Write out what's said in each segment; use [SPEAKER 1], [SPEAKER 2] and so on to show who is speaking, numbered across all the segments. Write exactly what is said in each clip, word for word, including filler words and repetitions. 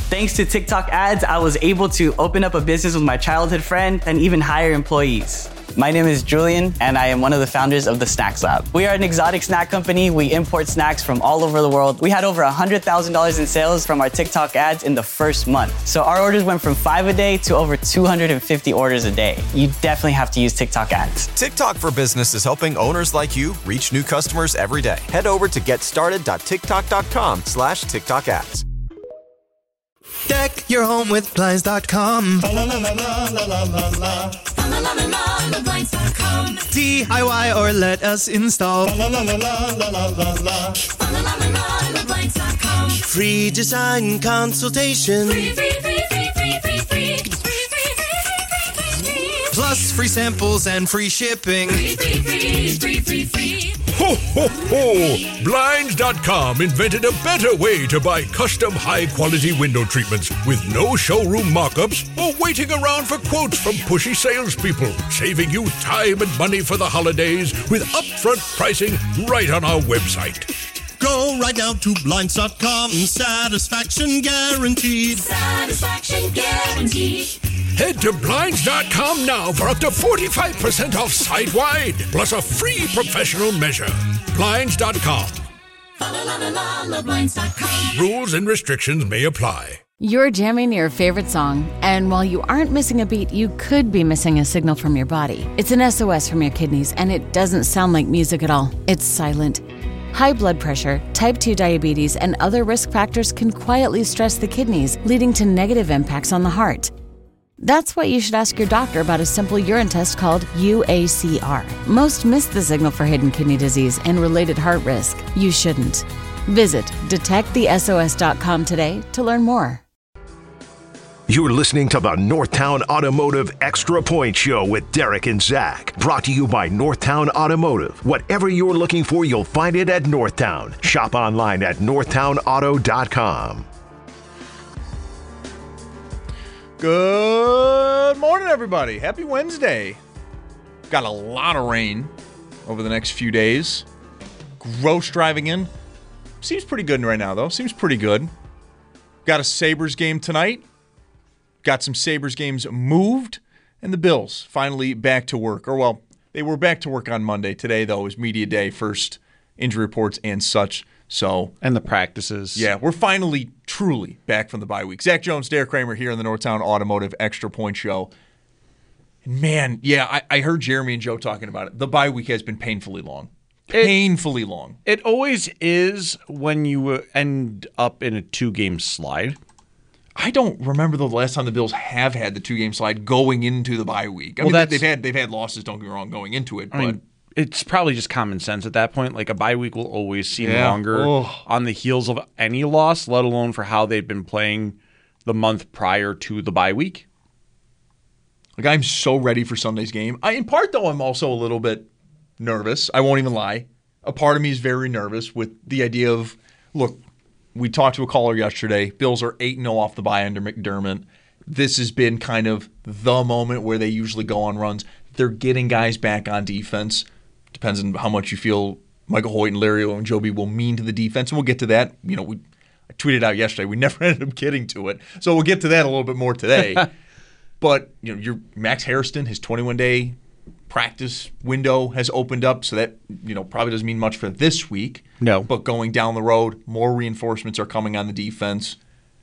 [SPEAKER 1] Thanks to TikTok ads, I was able to open up a business with my childhood friend and even hire employees. My name is Julian, and I am one of the founders of the Snacks Lab. We are an exotic snack company. We import snacks from all over the world. We had over one hundred thousand dollars in sales from our TikTok ads in the first month. So our orders went from five a day to over two hundred fifty orders a day. You definitely have to use TikTok ads.
[SPEAKER 2] TikTok for Business is helping owners like you reach new customers every day. Head over to getstarted.tiktok.com slash TikTok ads.
[SPEAKER 3] Deck your home with Blinds dot com. D I Y or let us install. Free design consultation. Plus free samples and free shipping.
[SPEAKER 4] Ho, ho, ho! Blinds dot com invented a better way to buy custom high-quality window treatments with no showroom mock-ups or waiting around for quotes from pushy salespeople, saving you time and money for the holidays with upfront pricing right on our website.
[SPEAKER 3] Go right now to Blinds dot com. Satisfaction guaranteed.
[SPEAKER 5] Satisfaction guaranteed.
[SPEAKER 4] Head to Blinds dot com now for up to forty-five percent off site-wide, plus a free professional measure. Blinds dot com.
[SPEAKER 5] Blinds dot com.
[SPEAKER 4] Rules and restrictions may apply.
[SPEAKER 6] You're jamming your favorite song, and while you aren't missing a beat, you could be missing a signal from your body. It's an S O S from your kidneys, and it doesn't sound like music at all. It's silent. High blood pressure, type two diabetes, and other risk factors can quietly stress the kidneys, leading to negative impacts on the heart. That's why you should ask your doctor about a simple urine test called U A C R. Most miss the signal for hidden kidney disease and related heart risk. You shouldn't. Visit detect the S O S dot com today to learn more.
[SPEAKER 7] You're listening to the Northtown Automotive Extra Point Show with Derek and Zach. Brought to you by Northtown Automotive. Whatever you're looking for, you'll find it at Northtown. Shop online at northtown auto dot com.
[SPEAKER 8] Good morning, everybody. Happy Wednesday. Got a lot of rain over the next few days. Gross driving in. Seems pretty good right now, though. Seems pretty good. Got a Sabres game tonight. Got some Sabres games moved. And the Bills finally back to work. Or, well, they were back to work on Monday. Today, though, is media day. First injury reports and such. So
[SPEAKER 9] and the practices.
[SPEAKER 8] Yeah, we're finally, truly back from the bye week. Zach Jones, Derek Kramer here in the Northtown Automotive Extra Point Show. And man, yeah, I, I heard Jeremy and Joe talking about it. The bye week has been painfully long. Painfully
[SPEAKER 9] it,
[SPEAKER 8] long.
[SPEAKER 9] It always is when you end up in a two-game slide.
[SPEAKER 8] I don't remember the last time the Bills have had the two-game slide going into the bye week. I
[SPEAKER 9] well,
[SPEAKER 8] mean, they've had they've had losses, don't get me wrong, going into it.
[SPEAKER 9] I
[SPEAKER 8] but
[SPEAKER 9] mean, it's probably just common sense at that point. Like a bye week will always seem
[SPEAKER 8] yeah.
[SPEAKER 9] longer
[SPEAKER 8] oh.
[SPEAKER 9] on the heels of any loss, let alone for how they've been playing the month prior to the bye week.
[SPEAKER 8] Like, I'm so ready for Sunday's game. I, in part, though, I'm also a little bit nervous. I won't even lie. A part of me is very nervous with the idea of, look, we talked to a caller yesterday. Bills are eight and oh off the bye under McDermott. This has been kind of the moment where they usually go on runs. They're getting guys back on defense. Depends on how much you feel Michael Hoyt and Larry and Joby will mean to the defense. And we'll get to that. You know, we I tweeted out yesterday. We never ended up getting to it. So we'll get to that a little bit more today. But, you know, your Max Hairston, his twenty-one day practice window has opened up. So that, you know, probably doesn't mean much for this week.
[SPEAKER 9] No.
[SPEAKER 8] But going down the road, more reinforcements are coming on the defense.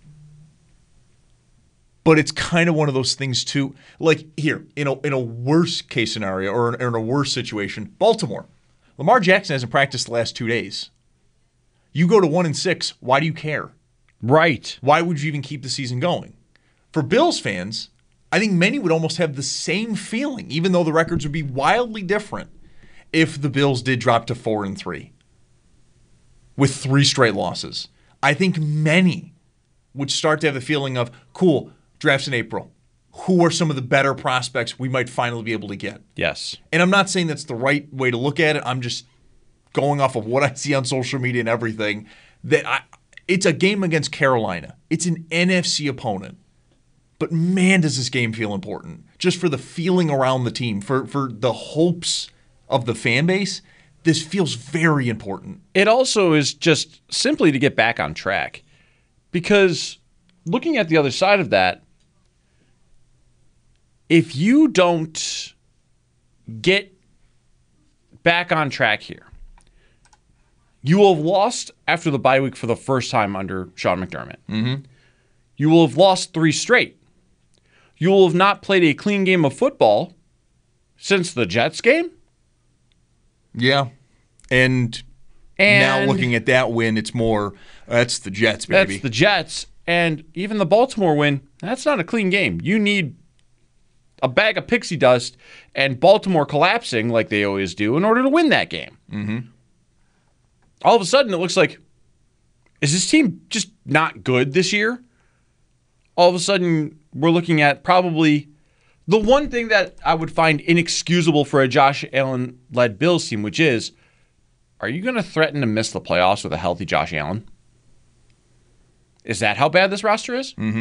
[SPEAKER 8] But it's kind of one of those things, too. Like, here, in a in a worse case scenario or in, or in a worse situation, Baltimore. Lamar Jackson hasn't practiced the last two days. You go to one and six, why do you care?
[SPEAKER 9] Right.
[SPEAKER 8] Why would you even keep the season going? For Bills fans, I think many would almost have the same feeling, even though the records would be wildly different, if the Bills did drop to four and three with three straight losses. I think many would start to have the feeling of, cool, drafts in April. Who are some of the better prospects we might finally be able to get?
[SPEAKER 9] Yes.
[SPEAKER 8] And I'm not saying that's the right way to look at it. I'm just going off of what I see on social media and everything. That I, it's a game against Carolina. It's an N F C opponent. But man, does this game feel important. Just for the feeling around the team, for, for the hopes of the fan base, this feels very important.
[SPEAKER 9] It also is just simply to get back on track. Because looking at the other side of that, if you don't get back on track here, you will have lost after the bye week for the first time under Sean McDermott.
[SPEAKER 8] Mm-hmm.
[SPEAKER 9] You will have lost three straight. You will have not played a clean game of football since the Jets game.
[SPEAKER 8] Yeah. And,
[SPEAKER 9] and
[SPEAKER 8] now looking at that win, it's more, that's the Jets, baby.
[SPEAKER 9] That's the Jets. And even the Baltimore win, that's not a clean game. You need a bag of pixie dust and Baltimore collapsing like they always do in order to win that game.
[SPEAKER 8] Mm-hmm.
[SPEAKER 9] All of a sudden, it looks like, is this team just not good this year? All of a sudden, we're looking at probably the one thing that I would find inexcusable for a Josh Allen-led Bills team, which is, are you going to threaten to miss the playoffs with a healthy Josh Allen? Is that how bad this roster is?
[SPEAKER 8] Mm-hmm.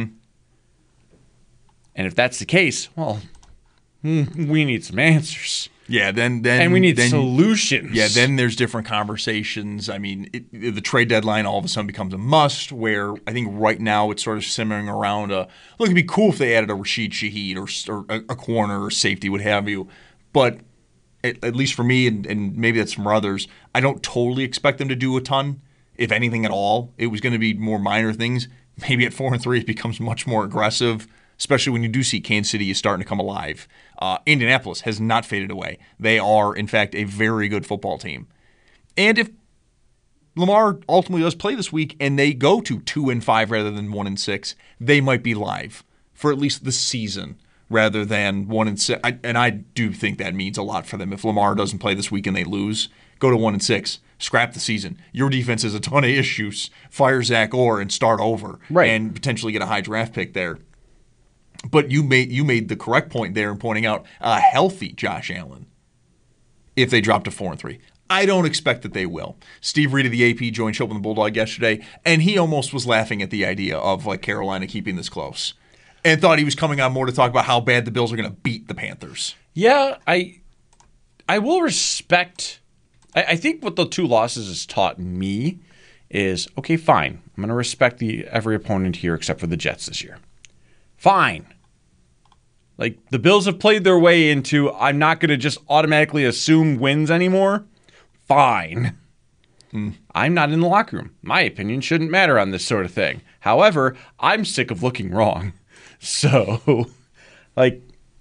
[SPEAKER 9] And if that's the case, well, we need some answers.
[SPEAKER 8] Yeah, then then
[SPEAKER 9] and we need
[SPEAKER 8] then,
[SPEAKER 9] solutions.
[SPEAKER 8] Yeah, then there's different conversations. I mean, it, the trade deadline all of a sudden becomes a must. Where I think right now it's sort of simmering around. A, look, it'd be cool if they added a Rashid Shaheed or, or a, a corner or safety, what have you. But at, at least for me, and, and maybe that's from others, I don't totally expect them to do a ton, if anything at all. It was going to be more minor things. Maybe at four and three, it becomes much more aggressive. Especially when you do see Kansas City is starting to come alive. Uh, Indianapolis has not faded away. They are, in fact, a very good football team. And if Lamar ultimately does play this week and they go to two and five rather than one and six, they might be live for at least the season rather than one and six. I, and I do think that means a lot for them. If Lamar doesn't play this week and they lose, go to one and six. Scrap the season. Your defense has a ton of issues. Fire Zach Orr and start over,
[SPEAKER 9] right,
[SPEAKER 8] and potentially get a high draft pick there. But you made you made the correct point there in pointing out a healthy Josh Allen if they drop to four and three. I don't expect that they will. Steve Reed of the A P joined Chilp and the Bulldog yesterday, and he almost was laughing at the idea of like Carolina keeping this close, and thought he was coming on more to talk about how bad the Bills are going to beat the Panthers.
[SPEAKER 9] Yeah, I I will respect. I, I think what the two losses has taught me is, okay, fine. I'm going to respect the every opponent here except for the Jets this year. Fine. Like, the Bills have played their way into, I'm not going to just automatically assume wins anymore. Fine.
[SPEAKER 8] Mm.
[SPEAKER 9] I'm not in the locker room. My opinion shouldn't matter on this sort of thing. However, I'm sick of looking wrong. So, like,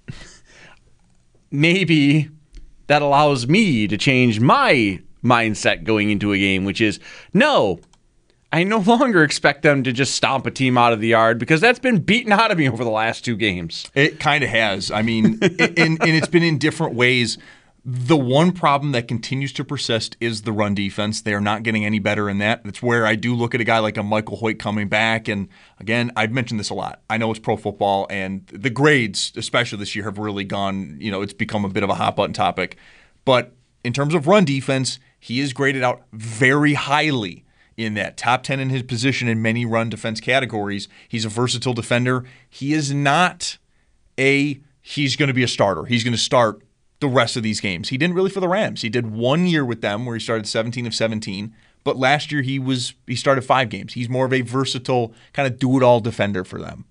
[SPEAKER 9] maybe that allows me to change my mindset going into a game, which is, no, I no longer expect them to just stomp a team out of the yard because that's been beaten out of me over the last two games.
[SPEAKER 8] It kind of has. I mean, it, and, and it's been in different ways. The one problem that continues to persist is the run defense. They are not getting any better in that. That's where I do look at a guy like a Michael Hoyt coming back. And again, I've mentioned this a lot. I know it's pro football, and the grades, especially this year, have really gone, you know, it's become a bit of a hot button topic. But in terms of run defense, he is graded out very highly in that top ten in his position in many run defense categories. He's a versatile defender. He is not a, he's going to be a starter. He's going to start the rest of these games. He didn't really for the Rams. He did one year with them where he started seventeen of seventeen, but last year he was he started five games. He's more of a versatile kind of do-it-all defender for them.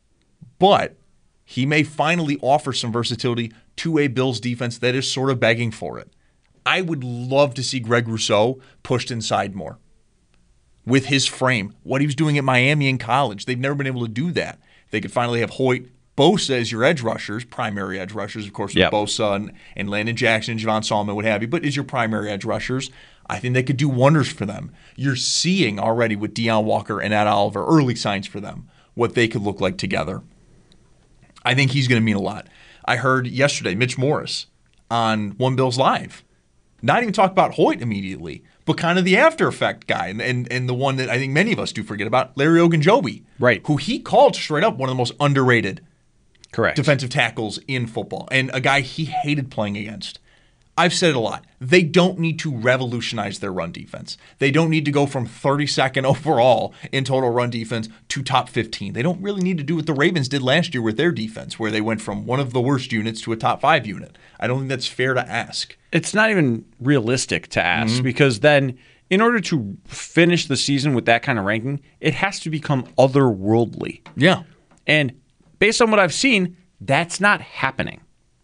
[SPEAKER 8] But he may finally offer some versatility to a Bills defense that is sort of begging for it. I would love to see Greg Rousseau pushed inside more with his frame, what he was doing at Miami in college. They've never been able to do that. They could finally have Hoyt, Bosa as your edge rushers, primary edge rushers, of course, with
[SPEAKER 9] yep.
[SPEAKER 8] Bosa and, and Landon Jackson and Javon Solomon, what have you, but as your primary edge rushers, I think they could do wonders for them. You're seeing already with Deion Walker and Ed Oliver, early signs for them, what they could look like together. I think he's going to mean a lot. I heard yesterday Mitch Morris on One Bills Live not even talk about Hoyt immediately, but kind of the after effect guy, and, and and the one that I think many of us do forget about, Larry Ogunjobi,
[SPEAKER 9] right? Who
[SPEAKER 8] he called straight up one of the most underrated
[SPEAKER 9] correct
[SPEAKER 8] defensive tackles in football, and a guy he hated playing against. I've said it a lot. They don't need to revolutionize their run defense. They don't need to go from thirty-second overall in total run defense to top fifteen. They don't really need to do what the Ravens did last year with their defense, where they went from one of the worst units to a top five unit. I don't think that's fair to ask.
[SPEAKER 9] It's not even realistic to ask,
[SPEAKER 8] mm-hmm.
[SPEAKER 9] because then in order to finish the season with that kind of ranking, it has to become otherworldly.
[SPEAKER 8] Yeah.
[SPEAKER 9] And based on what I've seen, that's not happening.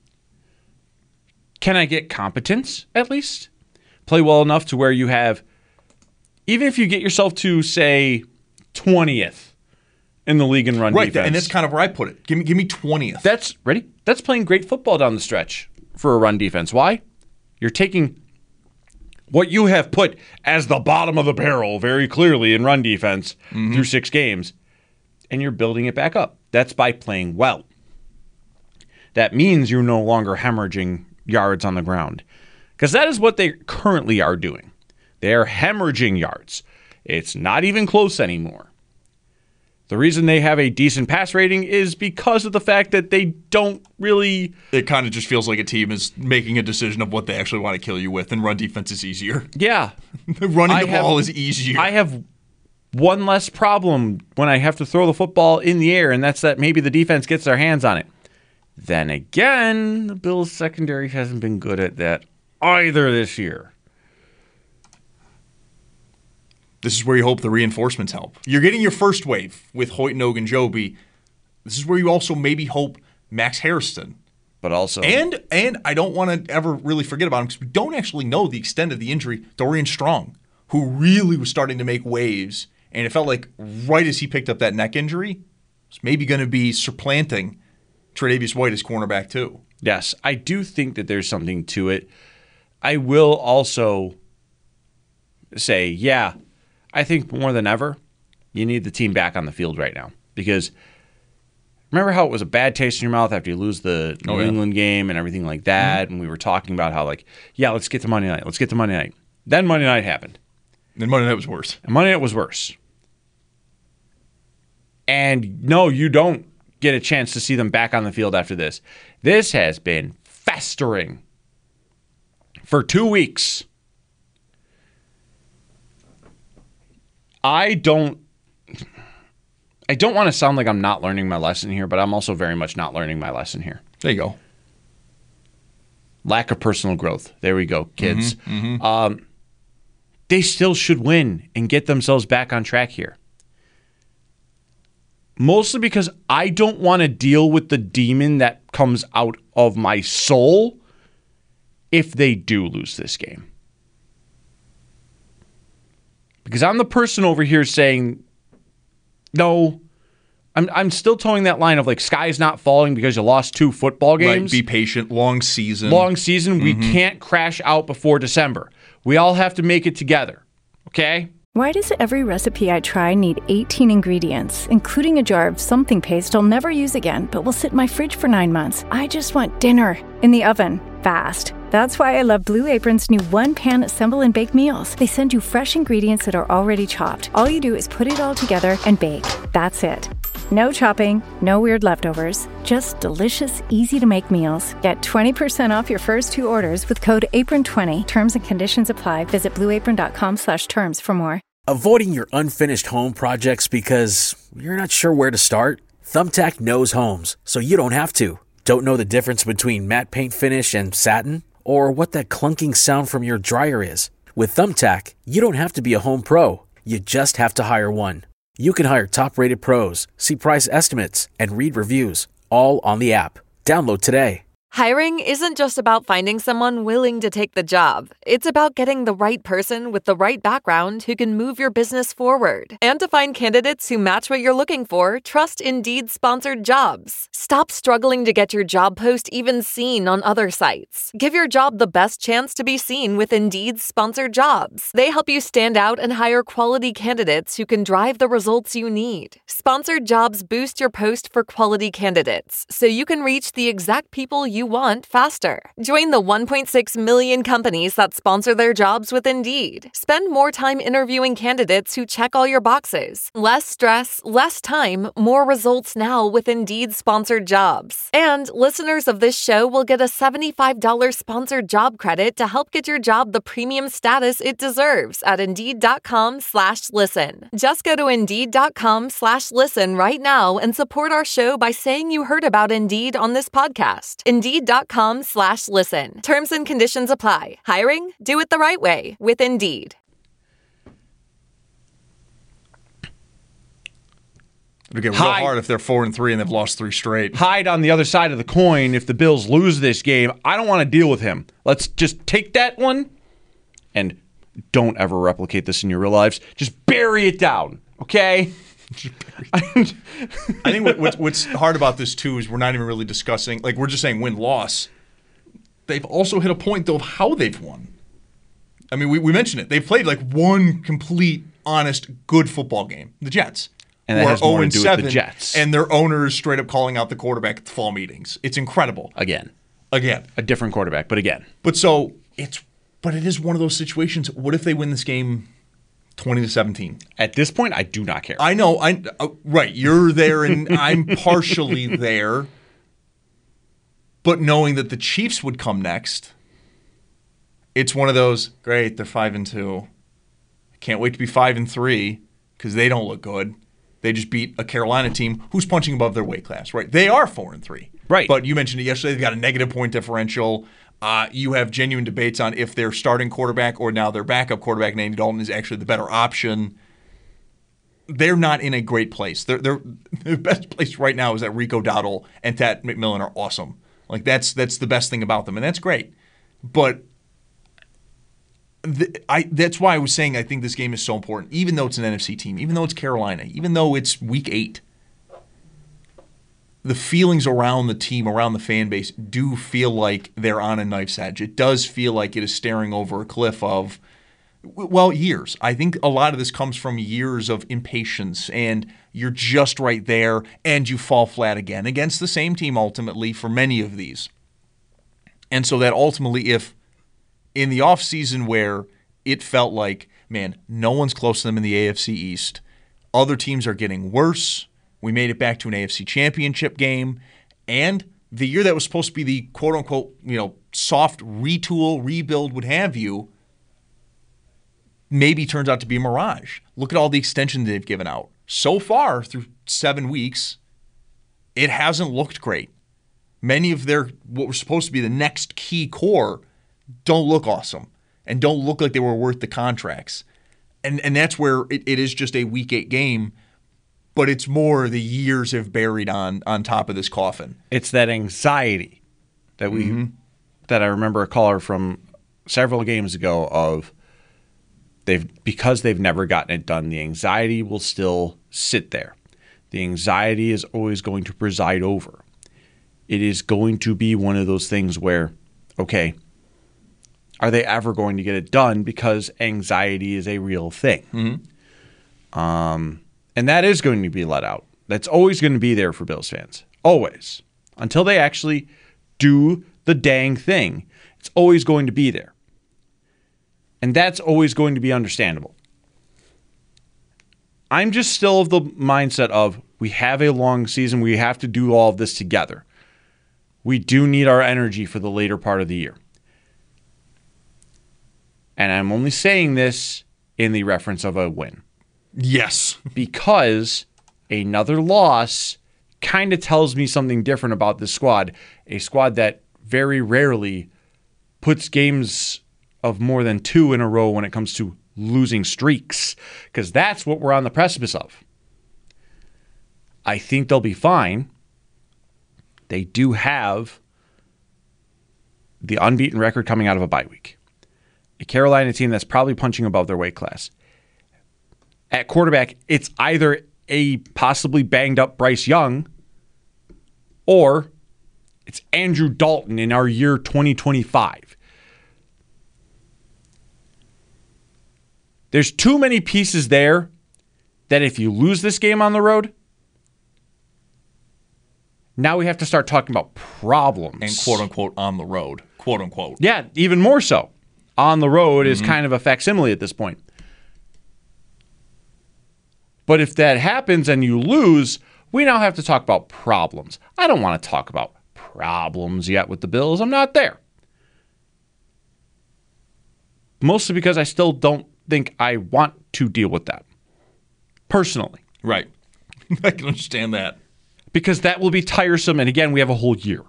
[SPEAKER 9] Can I get competence, at least? Play well enough to where you have, even if you get yourself to, say, twentieth in the league in run
[SPEAKER 8] right,
[SPEAKER 9] defense.
[SPEAKER 8] And that's kind of where I put it. Give me give me twentieth.
[SPEAKER 9] That's, ready? That's playing great football down the stretch for a run defense. Why? You're taking what you have put as the bottom of the barrel very clearly in run defense mm-hmm. through six games, and you're building it back up. That's by playing well. That means you're no longer hemorrhaging yards on the ground, because that is what they currently are doing. They are hemorrhaging yards. It's not even close anymore. The reason they have a decent pass rating is because of the fact that they don't really...
[SPEAKER 8] It kind of just feels like a team is making a decision of what they actually want to kill you with, and run defense is easier.
[SPEAKER 9] Yeah.
[SPEAKER 8] Running
[SPEAKER 9] I
[SPEAKER 8] the
[SPEAKER 9] have,
[SPEAKER 8] ball is easier.
[SPEAKER 9] I have one less problem when I have to throw the football in the air, and that's that maybe the defense gets their hands on it. Then again, the Bills' secondary hasn't been good at that either this year.
[SPEAKER 8] This is where you hope the reinforcements help. You're getting your first wave with Hoyt and Ogunjobi. This is where you also maybe hope Max Harrison.
[SPEAKER 9] But also...
[SPEAKER 8] And and I don't want to ever really forget about him, because we don't actually know the extent of the injury. Dorian Strong, who really was starting to make waves, and it felt like right as he picked up that neck injury, was maybe going to be supplanting Tre'Davious White as cornerback too.
[SPEAKER 9] Yes, I do think that there's something to it. I will also say, yeah, I think more than ever, you need the team back on the field right now. Because remember how it was a bad taste in your mouth after you lose the New
[SPEAKER 8] oh, yeah.
[SPEAKER 9] England game and everything like that? Mm-hmm. And we were talking about how, like, yeah, let's get to Monday night. Let's get to Monday night. Then Monday night happened.
[SPEAKER 8] Then Monday night was worse.
[SPEAKER 9] And Monday night was worse. And no, you don't get a chance to see them back on the field after this. This has been festering for two weeks. I don't I don't want to sound like I'm not learning my lesson here, but I'm also very much not learning my lesson here.
[SPEAKER 8] There you go.
[SPEAKER 9] Lack of personal growth. There we go, kids.
[SPEAKER 8] Mm-hmm, mm-hmm.
[SPEAKER 9] Um, they still should win and get themselves back on track here. Mostly because I don't want to deal with the demon that comes out of my soul if they do lose this game. Because I'm the person over here saying, no, I'm I'm still towing that line of like, sky's not falling because you lost two football games.
[SPEAKER 8] Right, be patient, long season.
[SPEAKER 9] Long season,
[SPEAKER 8] mm-hmm.
[SPEAKER 9] we can't crash out before December. We all have to make it together, okay?
[SPEAKER 10] Why does every recipe I try need eighteen ingredients, including a jar of something paste I'll never use again, but will sit in my fridge for nine months? I just want dinner in the oven, fast. That's why I love Blue Apron's new one-pan assemble and bake meals. They send you fresh ingredients that are already chopped. All you do is put it all together and bake. That's it. No chopping, no weird leftovers, just delicious, easy-to-make meals. Get twenty percent off your first two orders with code apron twenty. Terms and conditions apply. Visit blueapron.com slash terms for more.
[SPEAKER 11] Avoiding your unfinished home projects because you're not sure where to start? Thumbtack knows homes, so you don't have to. Don't know the difference between matte paint finish and satin? Or what that clunking sound from your dryer is? With Thumbtack, you don't have to be a home pro. You just have to hire one. You can hire top-rated pros, see price estimates, and read reviews, all on the app. Download today.
[SPEAKER 12] Hiring isn't just about finding someone willing to take the job. It's about getting the right person with the right background who can move your business forward. And to find candidates who match what you're looking for, trust Indeed-sponsored jobs. Stop struggling to get your job post even seen on other sites. Give your job the best chance to be seen with Indeed-sponsored jobs. They help you stand out and hire quality candidates who can drive the results you need. Sponsored jobs boost your post for quality candidates, so you can reach the exact people you want faster. Join the one point six million companies that sponsor their jobs with Indeed. Spend more time interviewing candidates who check all your boxes. Less stress, less time, more results now with Indeed-sponsored jobs. And listeners of this show will get a seventy-five dollars sponsored job credit to help get your job the premium status it deserves at Indeed.com slash listen. Just go to Indeed.com slash listen right now and support our show by saying you heard about Indeed on this podcast. Indeed.com slash listen. Terms and conditions apply. Hiring? Do it the right way with Indeed.
[SPEAKER 8] It'll get real
[SPEAKER 9] Hide-
[SPEAKER 8] hard if they're four and three and they've lost three straight.
[SPEAKER 9] Hide on the other side of the coin if the Bills lose this game. I don't want to deal with him. Let's just take that one and don't ever replicate this in your real lives. Just bury it down, okay?
[SPEAKER 8] I think what, what's, what's hard about this, too, is we're not even really discussing, like, we're just saying win-loss. They've also hit a point, though, of how they've won. I mean, we, we mentioned it. They've played, like, one complete, honest, good football game. The Jets.
[SPEAKER 9] And that has more to do with the Jets.
[SPEAKER 8] And their owner is straight up calling out the quarterback at the fall meetings. It's incredible.
[SPEAKER 9] Again.
[SPEAKER 8] Again.
[SPEAKER 9] A different quarterback, but again.
[SPEAKER 8] But so, it's, but it is one of those situations. What if they win this game twenty to seventeen?
[SPEAKER 9] At this point, I do not care.
[SPEAKER 8] I know. I uh, right. You're there, and I'm partially there. But knowing that the Chiefs would come next, it's one of those. Great, they're five and two. Can't wait to be five and three because they don't look good. They just beat a Carolina team who's punching above their weight class. Right? They are four and three.
[SPEAKER 9] Right.
[SPEAKER 8] But you mentioned it yesterday. They've got a negative point differential. Uh, you have genuine debates on if their starting quarterback or now their backup quarterback, Andy Dalton, is actually the better option. They're not in a great place. They're, they're, the best place right now is that Rico Dowdle and Tat McMillan are awesome. Like that's that's the best thing about them, and that's great. But the, I that's why I was saying I think this game is so important, even though it's an N F C team, even though it's Carolina, even though it's week eight. The feelings around the team, around the fan base, do feel like they're on a knife's edge. It does feel like it is staring over a cliff of, well, years. I think a lot of this comes from years of impatience, and you're just right there, and you fall flat again against the same team ultimately for many of these. And so that ultimately, if in the offseason where it felt like, man, no one's close to them in the A F C East, other teams are getting worse, we made it back to an A F C championship game, and the year that was supposed to be the quote-unquote, you know, soft retool, rebuild, what have you, maybe turns out to be a mirage. Look at all the extensions they've given out. So far, through seven weeks, it hasn't looked great. Many of their, what were supposed to be the next key core, don't look awesome and don't look like they were worth the contracts. And and that's where it, it is just a week eight game, but it's more the years have buried on on top of this coffin.
[SPEAKER 9] It's that anxiety that we
[SPEAKER 8] Mm-hmm.
[SPEAKER 9] that I remember a caller from several games ago of they've because they've never gotten it done, the anxiety will still sit there. The anxiety is always going to preside over. It is going to be one of those things where, okay, are they ever going to get it done? Because anxiety is a real thing.
[SPEAKER 8] Mm-hmm.
[SPEAKER 9] Um, and that is going to be let out. That's always going to be there for Bills fans. Always. Until they actually do the dang thing. It's always going to be there. And that's always going to be understandable. I'm just still of the mindset of we have a long season. We have to do all of this together. We do need our energy for the later part of the year. And I'm only saying this in the reference of a win.
[SPEAKER 8] Yes.
[SPEAKER 9] Because another loss kind of tells me something different about this squad. A squad that very rarely puts games of more than two in a row when it comes to losing streaks. Because that's what we're on the precipice of. I think they'll be fine. They do have the unbeaten record coming out of a bye week. A Carolina team that's probably punching above their weight class. At quarterback, it's either a possibly banged up Bryce Young or it's Andrew Dalton in our year twenty twenty-five. There's too many pieces there that if you lose this game on the road, now we have to start talking about problems.
[SPEAKER 8] And quote-unquote on the road. Quote-unquote.
[SPEAKER 9] Yeah, even more so. On the road
[SPEAKER 8] Mm-hmm.
[SPEAKER 9] is kind of a facsimile at this point. But if that happens and you lose, we now have to talk about problems. I don't want to talk about problems yet with the Bills. I'm not there. Mostly because I still don't think I want to deal with that. Personally.
[SPEAKER 8] Right. I can understand that.
[SPEAKER 9] Because that will be tiresome, and again, we have a whole year.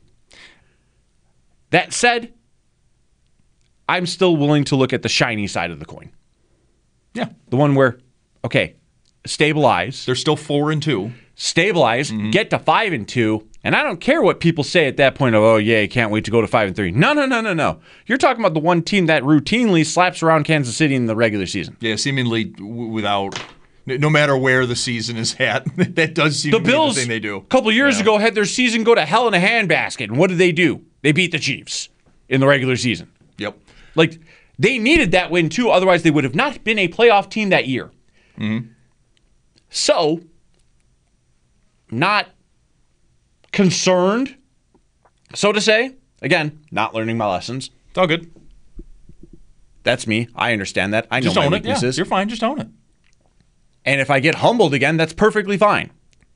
[SPEAKER 9] That said, I'm still willing to look at the shiny side of the coin.
[SPEAKER 8] Yeah.
[SPEAKER 9] The one where, okay, stabilize.
[SPEAKER 8] They're still four and two.
[SPEAKER 9] Stabilize, mm-hmm. get to five and two, and I don't care what people say at that point of, oh yeah, you can't wait to go to five and three. No, no, no, no, no. You're talking about the one team that routinely slaps around Kansas City in the regular season.
[SPEAKER 8] Yeah, seemingly w- without, no matter where the season is at, that does seem
[SPEAKER 9] the
[SPEAKER 8] to be
[SPEAKER 9] Bills,
[SPEAKER 8] the thing they do.
[SPEAKER 9] A couple years
[SPEAKER 8] yeah.
[SPEAKER 9] ago had their season go to hell in a handbasket, and what did they do? They beat the Chiefs in the regular season.
[SPEAKER 8] Yep.
[SPEAKER 9] Like, they needed that win too, otherwise they would have not been a playoff team that year.
[SPEAKER 8] Mm-hmm.
[SPEAKER 9] So, not concerned, so to say. Again, not learning my lessons.
[SPEAKER 8] It's all good.
[SPEAKER 9] That's me. I understand that. I know
[SPEAKER 8] just
[SPEAKER 9] my
[SPEAKER 8] own
[SPEAKER 9] weaknesses.
[SPEAKER 8] It. Yeah, you're fine. Just own it.
[SPEAKER 9] And if I get humbled again, that's perfectly fine.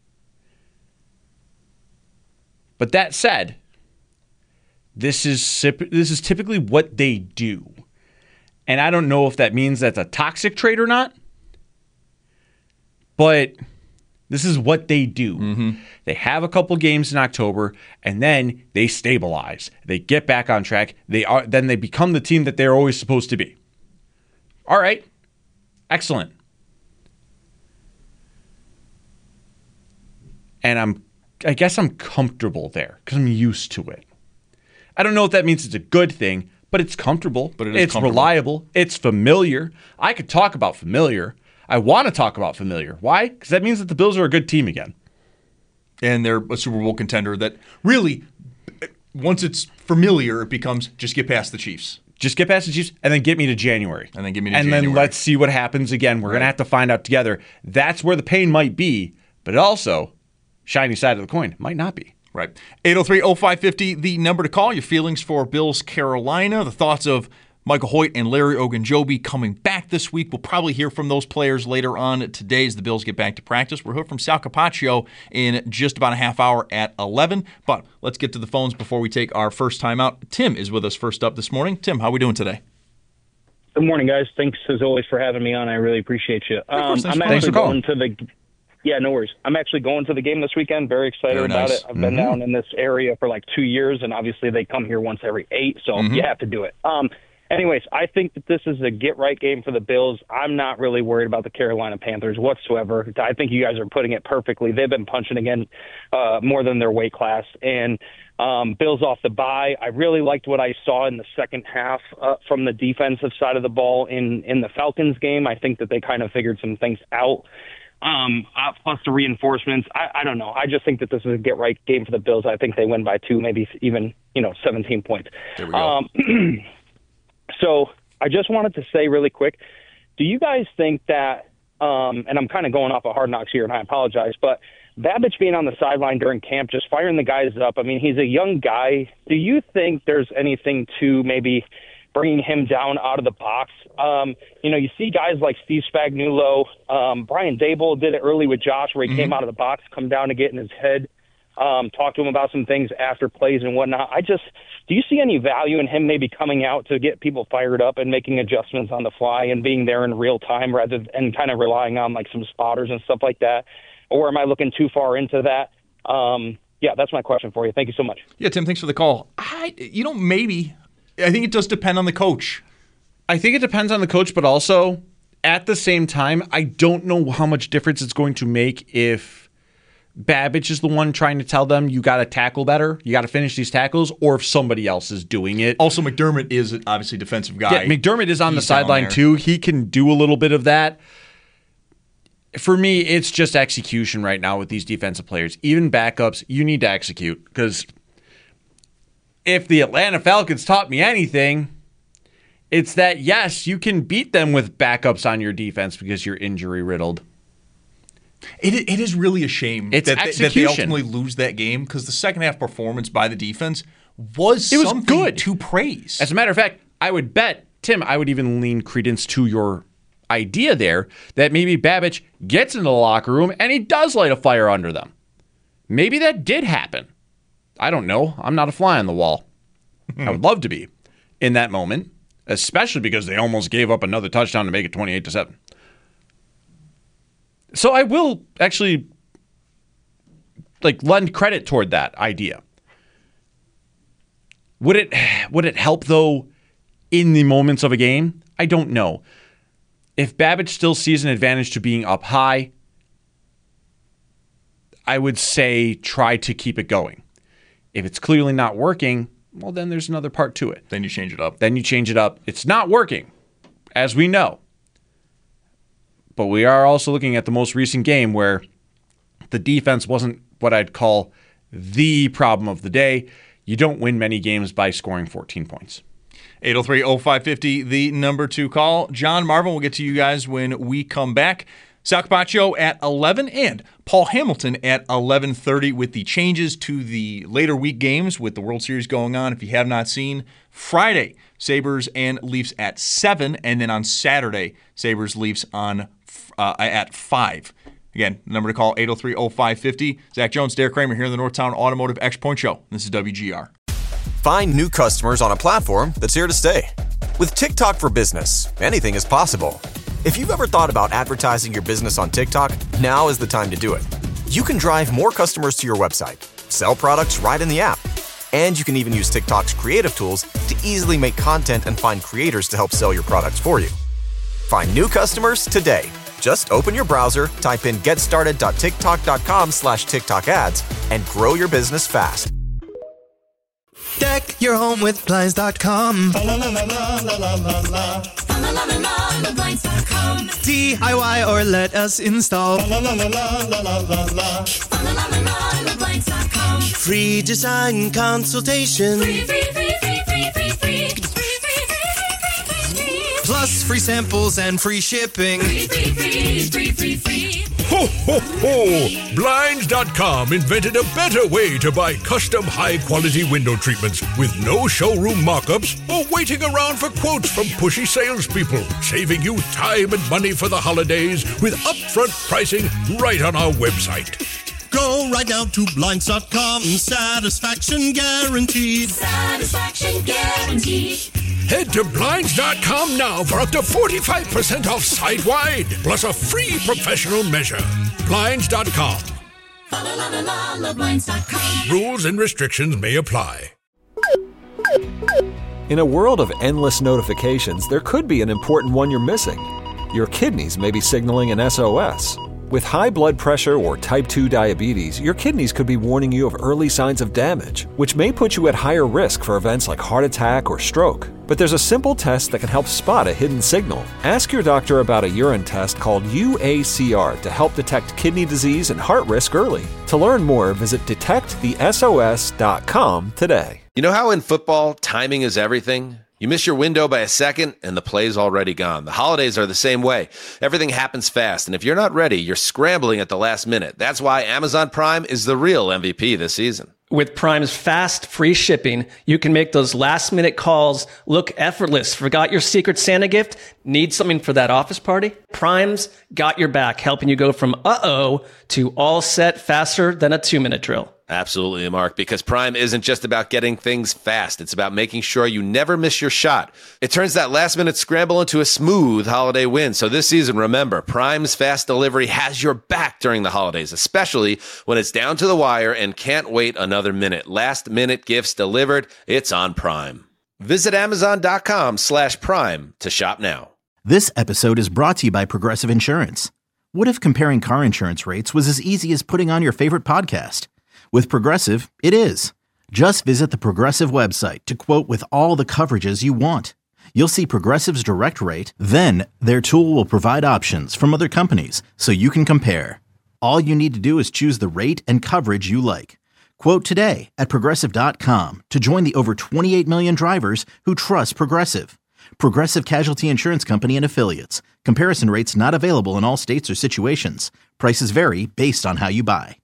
[SPEAKER 9] But that said, this is this is typically what they do. And I don't know if that means that's a toxic trait or not. But this is what they do.
[SPEAKER 8] Mm-hmm.
[SPEAKER 9] They have a couple games in October, and then they stabilize. They get back on track. They are then they become the team that they're always supposed to be. All right. Excellent. And I'm I guess I'm comfortable there because I'm used to it. I don't know if that means it's a good thing, but it's comfortable.
[SPEAKER 8] But it is
[SPEAKER 9] it's
[SPEAKER 8] comfortable.
[SPEAKER 9] reliable. It's familiar. I could talk about familiar. I want to talk about familiar. Why? Because that means that the Bills are a good team again.
[SPEAKER 8] And they're a Super Bowl contender that really, once it's familiar, it becomes just get past the Chiefs.
[SPEAKER 9] Just get past the Chiefs and then get me to January.
[SPEAKER 8] And then get me to
[SPEAKER 9] and
[SPEAKER 8] January.
[SPEAKER 9] And then let's see what happens again. We're
[SPEAKER 8] right.
[SPEAKER 9] going to have to find out together. That's where the pain might be, but also, shiny side of the coin, might not be.
[SPEAKER 8] Right. eight oh three oh five five oh, the number to call. Your feelings for Bills Carolina, the thoughts of Michael Hoyt and Larry Ogunjobi coming back this week. We'll probably hear from those players later on today as the Bills get back to practice. We'll hear from Sal Capaccio in just about a half hour at eleven. But let's get to the phones before we take our first time out. Tim is with us first up this morning. Tim, how are we doing today?
[SPEAKER 13] Good morning, guys. Thanks, as always, for having me on. I really appreciate you. Um,
[SPEAKER 8] thanks
[SPEAKER 13] I'm
[SPEAKER 8] for
[SPEAKER 13] actually
[SPEAKER 9] calling.
[SPEAKER 13] going to the Yeah, no worries. I'm actually going to the game this weekend. Very excited
[SPEAKER 8] Very
[SPEAKER 13] about
[SPEAKER 8] nice.
[SPEAKER 13] it. I've been
[SPEAKER 8] Mm-hmm.
[SPEAKER 13] down in this area for like two years, and obviously they come here once every eight, so
[SPEAKER 8] Mm-hmm.
[SPEAKER 13] you have to do it. Um, anyways, I think that this is a get-right game for the Bills. I'm not really worried about the Carolina Panthers whatsoever. I think you guys are putting it perfectly. They've been punching again uh, more than their weight class, and um, Bills off the bye. I really liked what I saw in the second half uh, from the defensive side of the ball in, in the Falcons game. I think that they kind of figured some things out. Um, uh, plus the reinforcements. I, I don't know. I just think that this is a get-right game for the Bills. I think they win by two, maybe even, you know, seventeen points.
[SPEAKER 8] There we go.
[SPEAKER 13] Um, so I just wanted to say really quick, do you guys think that, um, and I'm kind of going off of Hard Knocks here, and I apologize, but Babbage being on the sideline during camp, just firing the guys up, I mean, he's a young guy. Do you think there's anything to maybe bringing him down out of the box? Um, you know, you see guys like Steve Spagnuolo, um, Brian Dable did it early with Josh where he
[SPEAKER 8] Mm-hmm.
[SPEAKER 13] came out of the box, come down to get in his head, um, talk to him about some things after plays and whatnot. I just, do you see any value in him maybe coming out to get people fired up and making adjustments on the fly and being there in real time rather than kind of relying on like some spotters and stuff like that? Or am I looking too far into that? Um, yeah, that's my question for you. Thank you so much.
[SPEAKER 8] Yeah, Tim, thanks for the call. I, you know, maybe. I think it does depend on the coach.
[SPEAKER 9] I think it depends on the coach, but also at the same time, I don't know how much difference it's going to make if Babbage is the one trying to tell them you got to tackle better, you got to finish these tackles, or if somebody else is doing it.
[SPEAKER 8] Also, McDermott is obviously a defensive guy.
[SPEAKER 9] Yeah, McDermott is on
[SPEAKER 8] He's
[SPEAKER 9] the sideline
[SPEAKER 8] down there.
[SPEAKER 9] too. He can do a little bit of that. For me, it's just execution right now with these defensive players. Even backups, you need to execute. Because if the Atlanta Falcons taught me anything, it's that, yes, you can beat them with backups on your defense because you're injury-riddled.
[SPEAKER 8] It, it is really a shame
[SPEAKER 9] It's
[SPEAKER 8] that, they, that they
[SPEAKER 9] execution.
[SPEAKER 8] ultimately lose that game because the second half performance by the defense was,
[SPEAKER 9] It was
[SPEAKER 8] something
[SPEAKER 9] good.
[SPEAKER 8] to praise.
[SPEAKER 9] As a matter of fact, I would bet, Tim, I would even lean credence to your idea there that maybe Babbage gets into the locker room and he does light a fire under them. Maybe that did happen. I don't know. I'm not a fly on the wall. I would love to be in that moment, especially because they almost gave up another touchdown to make it twenty-eight to seven. So I will actually like lend credit toward that idea. Would it would it help though in the moments of a game? I don't know. If Babbage still sees an advantage to being up high, I would say try to keep it going. If it's clearly not working, well, then there's another part to it.
[SPEAKER 8] Then you change it up.
[SPEAKER 9] Then you change it up. It's not working, as we know. But we are also looking at the most recent game where the defense wasn't what I'd call the problem of the day. You don't win many games by scoring fourteen points.
[SPEAKER 8] eight oh three oh five five oh, the number two call. John Marvin, we'll get to you guys when we come back. Sal Capaccio at eleven and Paul Hamilton at eleven thirty with the changes to the later week games with the World Series going on. If you have not seen, Friday, Sabres and Leafs at seven, and then on Saturday, Sabres Leafs on uh, at five. Again, the number to call, eight oh three oh five five oh. Zach Jones, Derek Kramer here in the Northtown Automotive Extra Point Show. This is W G R.
[SPEAKER 2] Find new customers on a platform that's here to stay. With TikTok for Business, anything is possible. If you've ever thought about advertising your business on TikTok, now is the time to do it. You can drive more customers to your website, sell products right in the app, and you can even use TikTok's creative tools to easily make content and find creators to help sell your products for you. Find new customers today. Just open your browser, type in getstarted.tiktok.com slash TikTok ads, and grow your business fast.
[SPEAKER 3] Deck your home with Blinds dot com. D I Y or let us install. Free design consultation.
[SPEAKER 5] Free, free, free, free, free, free, free.
[SPEAKER 3] Plus free samples and free shipping.
[SPEAKER 5] Free, free, free, free, free, free.
[SPEAKER 4] Ho, ho, ho! Blinds dot com invented a better way to buy custom high-quality window treatments with no showroom mock-ups or waiting around for quotes from pushy salespeople, saving you time and money for the holidays with upfront pricing right on our website.
[SPEAKER 3] Go right now to Blinds dot com. Satisfaction guaranteed.
[SPEAKER 5] Satisfaction guaranteed.
[SPEAKER 4] Head to Blinds dot com now for up to forty-five percent off site-wide, plus a free professional measure. Blinds dot com.
[SPEAKER 5] La la la la la Blinds dot com.
[SPEAKER 4] Rules and restrictions may apply.
[SPEAKER 14] In a world of endless notifications, there could be an important one you're missing. Your kidneys may be signaling an S O S. With high blood pressure or type two diabetes, your kidneys could be warning you of early signs of damage, which may put you at higher risk for events like heart attack or stroke. But there's a simple test that can help spot a hidden signal. Ask your doctor about a urine test called U A C R to help detect kidney disease and heart risk early. To learn more, visit detect the S O S dot com today.
[SPEAKER 15] You know how in football, timing is everything? You miss your window by a second, and the play's already gone. The holidays are the same way. Everything happens fast, and if you're not ready, you're scrambling at the last minute. That's why Amazon Prime is the real M V P this season.
[SPEAKER 16] With Prime's fast, free shipping, you can make those last-minute calls look effortless. Forgot your Secret Santa gift? Need something for that office party? Prime's got your back, helping you go from uh-oh to all set faster than a two-minute drill.
[SPEAKER 15] Absolutely, Mark, because Prime isn't just about getting things fast. It's about making sure you never miss your shot. It turns that last-minute scramble into a smooth holiday win. So this season, remember, Prime's fast delivery has your back during the holidays, especially when it's down to the wire and can't wait another minute. Last-minute gifts delivered, it's on Prime. Visit Amazon.com slash Prime to shop now.
[SPEAKER 17] This episode is brought to you by Progressive Insurance. What if comparing car insurance rates was as easy as putting on your favorite podcast? With Progressive, it is. Just visit the Progressive website to quote with all the coverages you want. You'll see Progressive's direct rate, then their tool will provide options from other companies so you can compare. All you need to do is choose the rate and coverage you like. Quote today at Progressive dot com to join the over twenty-eight million drivers who trust Progressive. Progressive Casualty Insurance Company and Affiliates. Comparison rates not available in all states or situations. Prices vary based on how you buy.